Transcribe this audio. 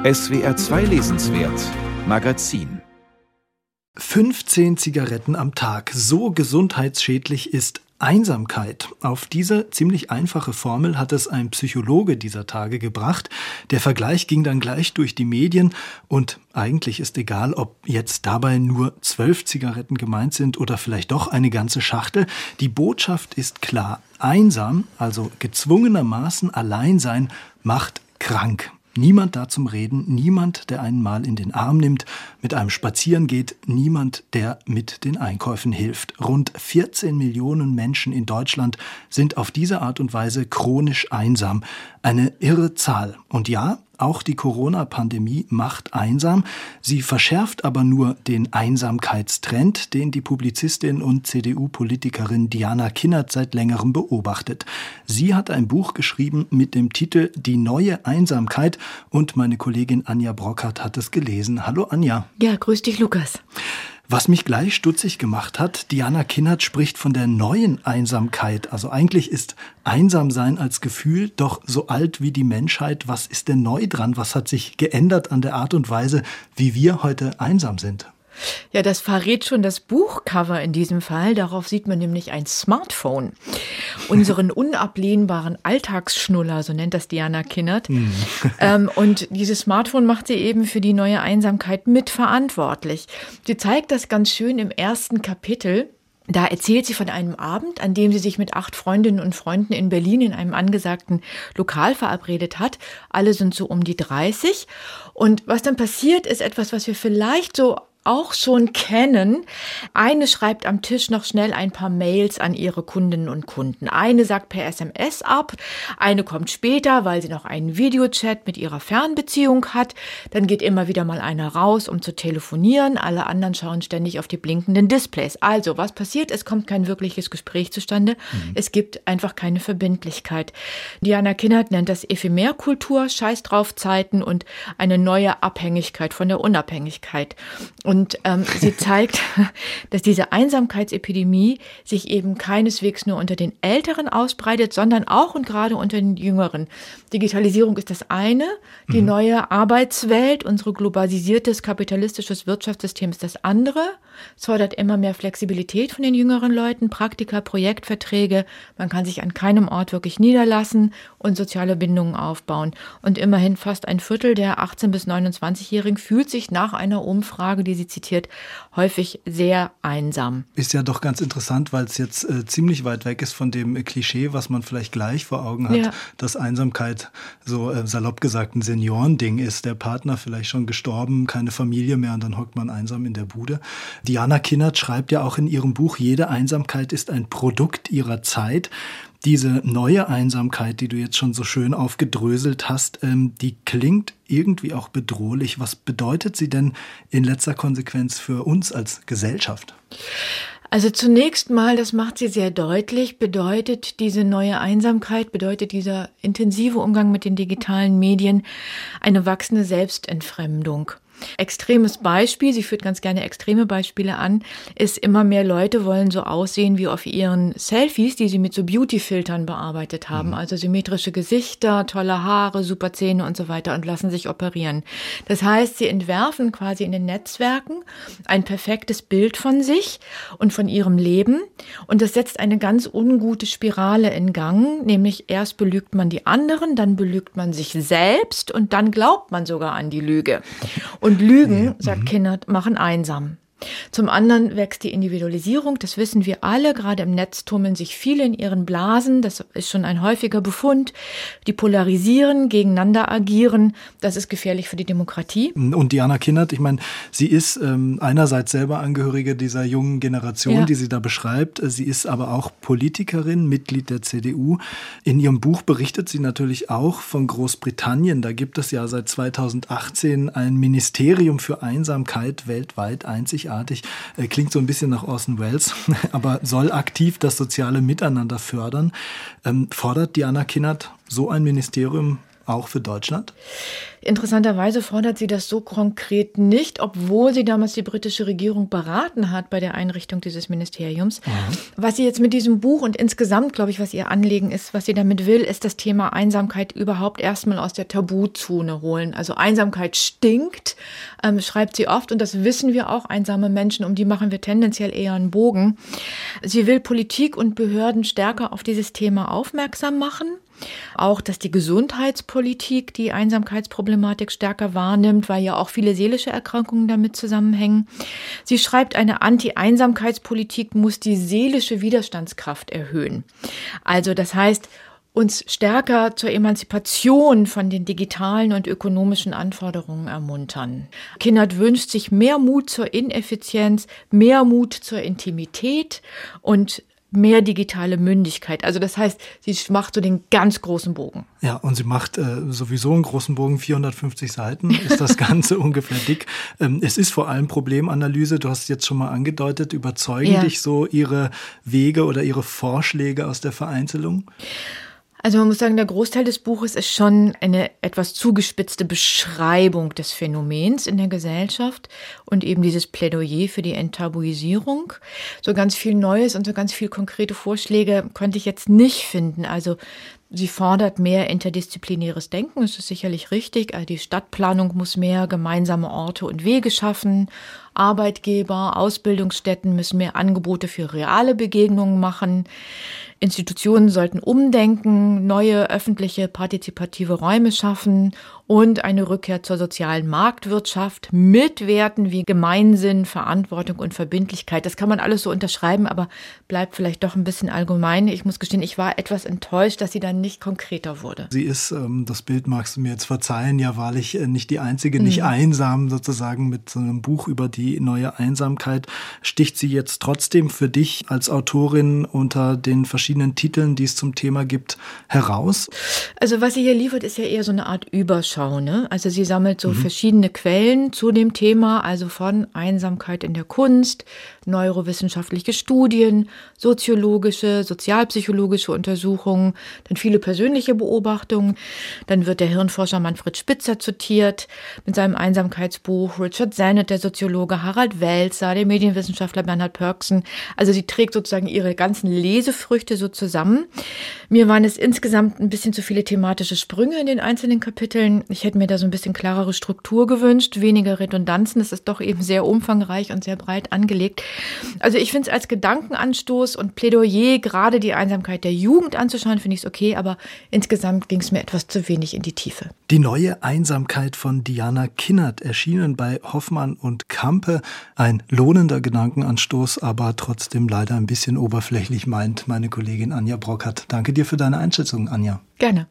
SWR 2 Lesenswert Magazin. 15 Zigaretten am Tag. So gesundheitsschädlich ist Einsamkeit. Auf diese ziemlich einfache Formel hat es ein Psychologe dieser Tage gebracht. Der Vergleich ging dann gleich durch die Medien und eigentlich ist egal, ob jetzt dabei nur 12 Zigaretten gemeint sind oder vielleicht doch eine ganze Schachtel. Die Botschaft ist klar. Einsam, also gezwungenermaßen allein sein, macht krank. Niemand da zum Reden, niemand, der einen mal in den Arm nimmt, mit einem spazieren geht, niemand, der mit den Einkäufen hilft. Rund 14 Millionen Menschen in Deutschland sind auf diese Art und Weise chronisch einsam. Eine irre Zahl. Und ja, auch die Corona-Pandemie macht einsam. Sie verschärft aber nur den Einsamkeitstrend, den die Publizistin und CDU-Politikerin Diana Kinnert seit längerem beobachtet. Sie hat ein Buch geschrieben mit dem Titel »Die neue Einsamkeit« und meine Kollegin Anja Brockert hat es gelesen. Hallo Anja. Ja, grüß dich Lukas. Was mich gleich stutzig gemacht hat, Diana Kinnert spricht von der neuen Einsamkeit. Also eigentlich ist Einsamsein als Gefühl doch so alt wie die Menschheit. Was ist denn neu dran? Was hat sich geändert an der Art und Weise, wie wir heute einsam sind? Ja, das verrät schon das Buchcover in diesem Fall. Darauf sieht man nämlich ein Smartphone. Unseren unablehnbaren Alltagsschnuller, so nennt das Diana Kinnert. Und dieses Smartphone macht sie eben für die neue Einsamkeit mitverantwortlich. Sie zeigt das ganz schön im ersten Kapitel. Da erzählt sie von einem Abend, an dem sie sich mit 8 Freundinnen und Freunden in Berlin in einem angesagten Lokal verabredet hat. Alle sind so um die 30. Und was dann passiert, ist etwas, was wir vielleicht so auch schon kennen. Eine schreibt am Tisch noch schnell ein paar Mails an ihre Kundinnen und Kunden. Eine sagt per SMS ab, eine kommt später, weil sie noch einen Videochat mit ihrer Fernbeziehung hat. Dann geht immer wieder mal einer raus, um zu telefonieren. Alle anderen schauen ständig auf die blinkenden Displays. Also, was passiert? Es kommt kein wirkliches Gespräch zustande. Es gibt einfach keine Verbindlichkeit. Diana Kinnert nennt das Ephemerkultur, Scheiß drauf Zeiten und eine neue Abhängigkeit von der Unabhängigkeit. Und sie zeigt, dass diese Einsamkeitsepidemie sich eben keineswegs nur unter den Älteren ausbreitet, sondern auch und gerade unter den Jüngeren. Digitalisierung ist das eine, die neue Arbeitswelt, unser globalisiertes kapitalistisches Wirtschaftssystem ist das andere. Es fordert immer mehr Flexibilität von den jüngeren Leuten, Praktika, Projektverträge. Man kann sich an keinem Ort wirklich niederlassen und soziale Bindungen aufbauen. Und immerhin fast ein Viertel der 18- bis 29-Jährigen fühlt sich nach einer Umfrage, die sie zitiert, häufig sehr einsam. Ist ja doch ganz interessant, weil es jetzt ziemlich weit weg ist von dem Klischee, was man vielleicht gleich vor Augen hat, dass Einsamkeit so salopp gesagt ein Seniorending ist. Der Partner vielleicht schon gestorben, keine Familie mehr und dann hockt man einsam in der Bude. Diana Kinnert schreibt ja auch in ihrem Buch, jede Einsamkeit ist ein Produkt ihrer Zeit. Diese neue Einsamkeit, die du jetzt schon so schön aufgedröselt hast, die klingt irgendwie auch bedrohlich. Was bedeutet sie denn in letzter Konsequenz für uns als Gesellschaft? Also zunächst mal, das macht sie sehr deutlich, bedeutet diese neue Einsamkeit, bedeutet dieser intensive Umgang mit den digitalen Medien eine wachsende Selbstentfremdung. Extremes Beispiel, sie führt ganz gerne extreme Beispiele an, ist immer mehr Leute wollen so aussehen wie auf ihren Selfies, die sie mit so Beauty-Filtern bearbeitet haben. Also symmetrische Gesichter, tolle Haare, super Zähne und so weiter und lassen sich operieren. Das heißt, sie entwerfen quasi in den Netzwerken ein perfektes Bild von sich und von ihrem Leben und das setzt eine ganz ungute Spirale in Gang, nämlich erst belügt man die anderen, dann belügt man sich selbst und dann glaubt man sogar an die Lüge. Und Lügen, sagt Kinnert, machen einsam. Zum anderen wächst die Individualisierung, das wissen wir alle, gerade im Netz tummeln sich viele in ihren Blasen, das ist schon ein häufiger Befund, die polarisieren, gegeneinander agieren, das ist gefährlich für die Demokratie. Und Diana Kinnert, ich meine, sie ist einerseits selber Angehörige dieser jungen Generation, die sie da beschreibt, sie ist aber auch Politikerin, Mitglied der CDU. In ihrem Buch berichtet sie natürlich auch von Großbritannien, da gibt es ja seit 2018 ein Ministerium für Einsamkeit, weltweit einzigartig. Klingt so ein bisschen nach Orson Welles, aber soll aktiv das soziale Miteinander fördern. Fordert Diana Kinnert so ein Ministerium auch für Deutschland? Interessanterweise fordert sie das so konkret nicht, obwohl sie damals die britische Regierung beraten hat bei der Einrichtung dieses Ministeriums. Was sie jetzt mit diesem Buch und insgesamt, glaube ich, was ihr Anliegen ist, was sie damit will, ist das Thema Einsamkeit überhaupt erstmal aus der Tabuzone holen. Also Einsamkeit stinkt, schreibt sie oft, und das wissen wir auch, einsame Menschen, um die machen wir tendenziell eher einen Bogen. Sie will Politik und Behörden stärker auf dieses Thema aufmerksam machen. Auch, dass die Gesundheitspolitik die Einsamkeitsproblematik stärker wahrnimmt, weil ja auch viele seelische Erkrankungen damit zusammenhängen. Sie schreibt, eine Anti-Einsamkeitspolitik muss die seelische Widerstandskraft erhöhen. Also das heißt, uns stärker zur Emanzipation von den digitalen und ökonomischen Anforderungen ermuntern. Kinnert wünscht sich mehr Mut zur Ineffizienz, mehr Mut zur Intimität und mehr digitale Mündigkeit. Also das heißt, sie macht so den ganz großen Bogen. Ja, und sie macht sowieso einen großen Bogen, 450 Seiten ist das Ganze ungefähr dick. Es ist vor allem Problemanalyse, du hast es jetzt schon mal angedeutet. Überzeugen dich so ihre Wege oder ihre Vorschläge aus der Vereinzelung? Also man muss sagen, der Großteil des Buches ist schon eine etwas zugespitzte Beschreibung des Phänomens in der Gesellschaft und eben dieses Plädoyer für die Enttabuisierung. So ganz viel Neues und so ganz viel konkrete Vorschläge konnte ich jetzt nicht finden. Also sie fordert mehr interdisziplinäres Denken, das ist sicherlich richtig. Also die Stadtplanung muss mehr gemeinsame Orte und Wege schaffen. Arbeitgeber, Ausbildungsstätten müssen mehr Angebote für reale Begegnungen machen. Institutionen sollten umdenken, neue öffentliche partizipative Räume schaffen und eine Rückkehr zur sozialen Marktwirtschaft mit Werten wie Gemeinsinn, Verantwortung und Verbindlichkeit. Das kann man alles so unterschreiben, aber bleibt vielleicht doch ein bisschen allgemein. Ich muss gestehen, ich war etwas enttäuscht, dass sie dann nicht konkreter wurde. Sie ist, das Bild magst du mir jetzt verzeihen, ja wahrlich nicht die einzige, nicht einsam sozusagen mit so einem Buch über die neue Einsamkeit. Sticht sie jetzt trotzdem für dich als Autorin unter den verschiedenen Titeln, die es zum Thema gibt, heraus? Also was sie hier liefert, ist ja eher so eine Art Überschau, ne? Also sie sammelt so verschiedene Quellen zu dem Thema, also von Einsamkeit in der Kunst, neurowissenschaftliche Studien, soziologische, sozialpsychologische Untersuchungen, dann viele persönliche Beobachtungen. Dann wird der Hirnforscher Manfred Spitzer zitiert mit seinem Einsamkeitsbuch, Richard Sennett, der Soziologe, Harald Welzer, der Medienwissenschaftler Bernhard Pörksen. Also sie trägt sozusagen ihre ganzen Lesefrüchte so zusammen. Mir waren es insgesamt ein bisschen zu viele thematische Sprünge in den einzelnen Kapiteln. Ich hätte mir da so ein bisschen klarere Struktur gewünscht, weniger Redundanzen. Das ist doch eben sehr umfangreich und sehr breit angelegt. Also ich finde es als Gedankenanstoß und Plädoyer, gerade die Einsamkeit der Jugend anzuschauen, finde ich es okay, aber insgesamt ging es mir etwas zu wenig in die Tiefe. Die neue Einsamkeit von Diana Kinnert, erschienen bei Hoffmann und Campe. Ein lohnender Gedankenanstoß, aber trotzdem leider ein bisschen oberflächlich, meint meine Kollegin Anja Brockert. Danke dir für deine Einschätzung, Anja. Gerne.